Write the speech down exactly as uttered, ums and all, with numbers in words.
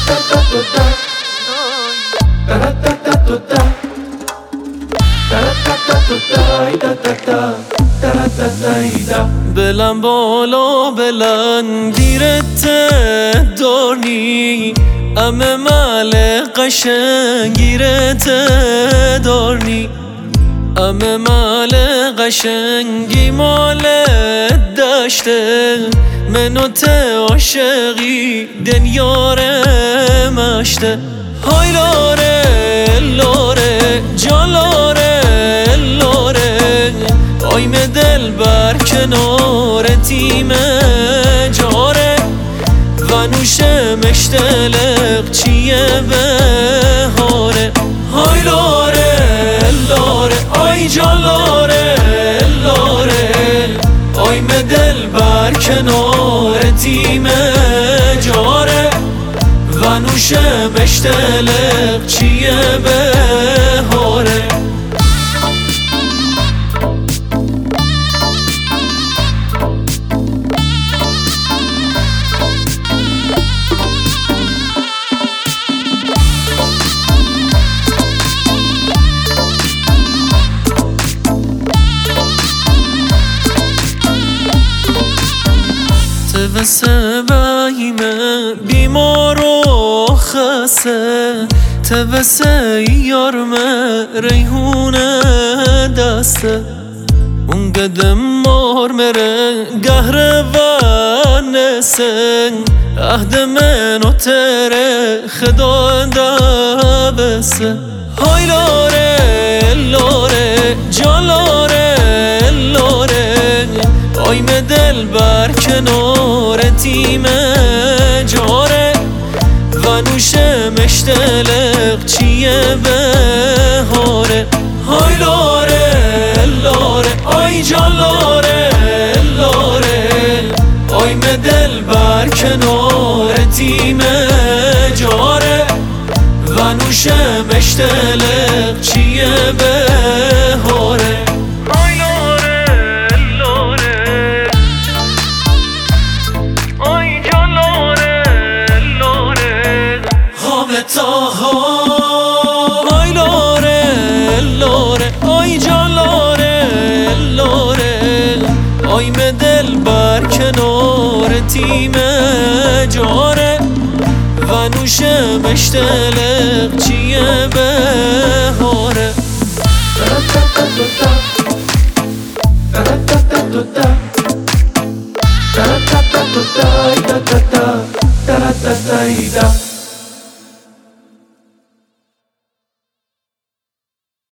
بلند بالا بلند گیرت دارنی، امه مال قشنگ گیرت دارنی، امه مال قشنگی مال دشته، منو ته عاشقی دنیاره مشته. های لاره لاره جالاره لاره، آیم دل بر کنار تیم جاره، و نوشه مشتلق چیه بهاره. های لاره لاره آی جالاره لاره، آیم دل بر کنار تیم جاره، و نوشه مشتلق چیه بهاره. تبسه بهیمه بیمار و خسته، تبسه یارمه ریحونه دسته، اون قدم مار مره قهر و نسن، عهد من و تره خدا دبسه. های لاره لاره جالاره لاره، آیم دل بر کنار تیم جاره، و نوشه مشتلق چیه بهاره. های لاره لاره آی جالاره لاره، آیم دل بر کنار تیم جاره، و نوشه مشتلق چیه بهاره. های لاره لاره آی جالاره لاره، آیم دل بر کنار تیم جاره، و نوشه مشتلق چیه بهاره. Da da da da da da da da da da da da da da